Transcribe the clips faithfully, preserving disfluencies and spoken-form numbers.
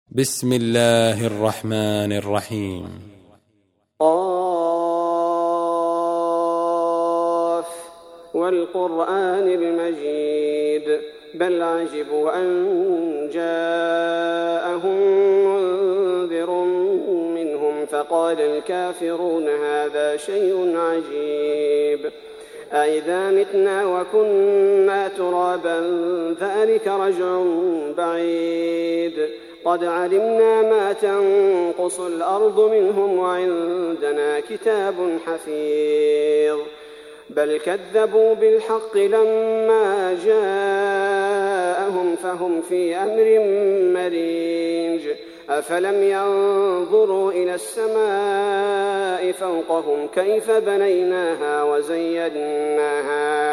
بسم الله الرحمن الرحيم. قاف والقرآن المجيد بل عجبوا أن جاءهم منذر منهم فقال الكافرون هذا شيء عجيب أإذا متنا وكنا ترابا ذلك رجع بعيد قد علمنا ما تنقص الأرض منهم وعندنا كتاب حفيظ بل كذبوا بالحق لما جاءهم فهم في أمر مريج أفلم ينظروا إلى السماء فوقهم كيف بنيناها وزيناها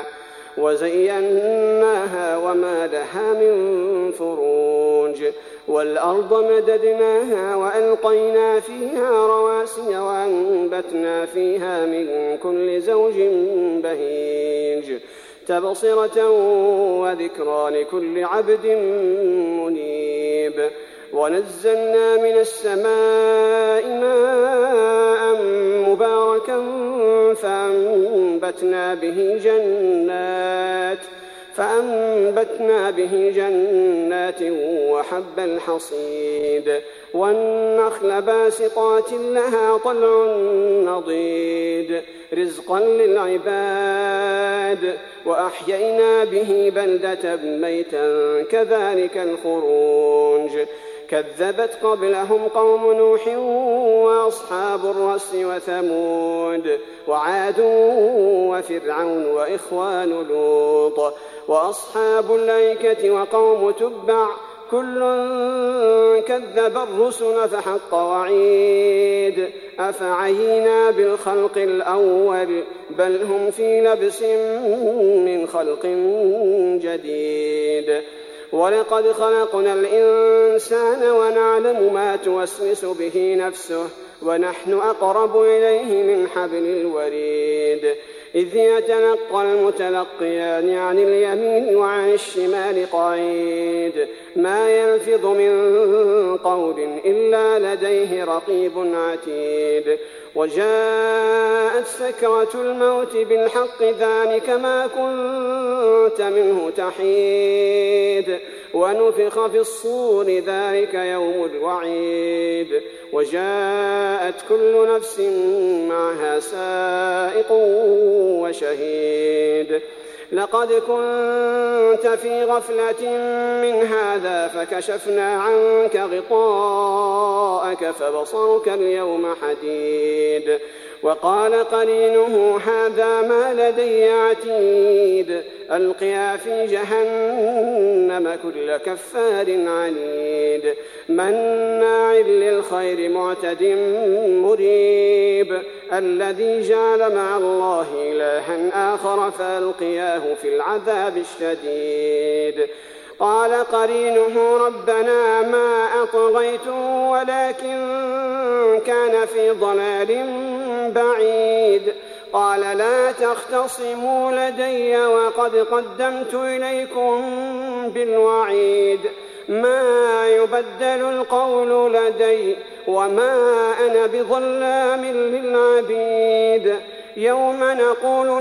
وزيناها وما لها من فروج والأرض مددناها وألقينا فيها رواسي وأنبتنا فيها من كل زوج بهيج تبصرة وذكرى لكل عبد منيب ونزلنا من السماء ماء مباركا فأنبتنا به جنات فأنبتنا به جنات وحب الحصيد والنخل باسقات لها طلع نضيد رزقا للعباد وأحيينا به بلدة ميتا كذلك الخروج كذبت قبلهم قوم نوح وأصحاب الرس وثمود وعاد وفرعون وإخوان لوط وأصحاب الأيكة وقوم تبع كل كذب الرسل فحق وعيد أفعينا بالخلق الأول بل هم في لبس من خلق جديد ولقد خلقنا الإنسان ونعلم ما توسوس به نفسه ونحن أقرب إليه من حبل الوريد إذ يتلقى المتلقيان عن اليمين وعن الشمال قعيد ما يلفظ من قول إلا لديه رقيب عتيد وجاءت سكرة الموت بالحق ذلك ما كنت منه تحيد ونفخ في الصور ذلك يوم الوعيد وجاءت كل نفس معها سائق وشهيد لقد كنت في غفلة من هذا فكشفنا عنك غطاءك فبصرك اليوم حديد وقال قرينه هذا ما لدي عتيد ألقيا في جهنم كل كفار عنيد مناع للخير معتد مريب الذي جعل مع الله إلها آخر فألقياه في العذاب الشديد قال قرينه ربنا ما أطغيته ولكن كان في ضلال بعيد قال لا تختصموا لدي وقد قدمت إليكم بالوعيد ما يبدل القول لدي وما أنا بظلام للعبيد يوم نقول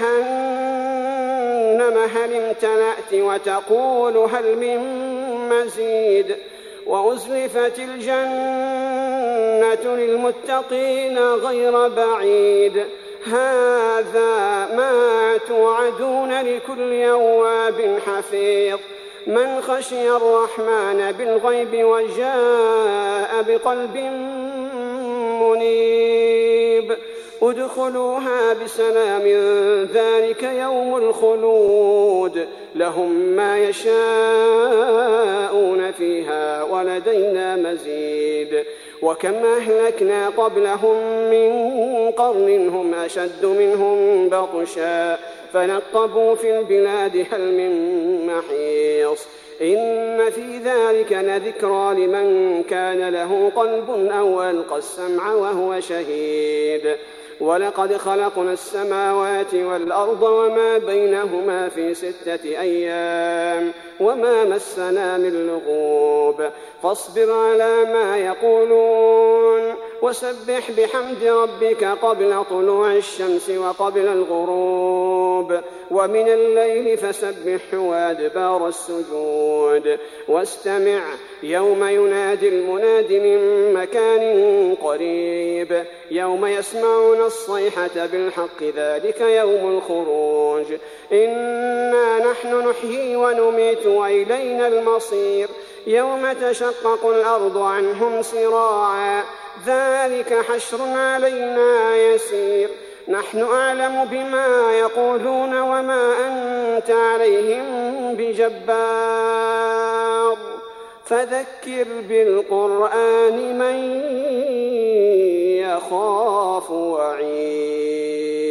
لجهنم هل امتلأت وتقول هل من مزيد وأزلفت الجنة للمتقين غير بعيد هذا ما توعدون لكل أواب حفيظ من خشي الرحمن بالغيب وجاء بقلب منيب ادخلوها بسلام ذلك يوم الخلود لهم ما يشاءون فيها ولدينا مزيد وكم أهلكنا قبلهم من قرن هم أشد منهم بطشا فنقبوا في البلاد هل من محيص إن في ذلك لذكرى لمن كان له قلب أو ألقى السمع وهو شهيد ولقد خلقنا السماوات والأرض وما بينهما في ستة أيام وما مسنا من لغوب فاصبر على ما يقولون وسبح بحمد ربك قبل طلوع الشمس وقبل الغروب ومن الليل فسبح وأدبار السجود واستمع يوم ينادي المناد من مكان قريب يوم يسمعون الصيحة بالحق ذلك يوم الخروج إنا نحن نحيي ونميت وإلينا المصير يوم تشقق الأرض عنهم سراعا ذلك حشر علينا يسير نحن أعلم بما يقولون وما أنت عليهم بجبار فذكر بالقرآن من يخاف وعيد.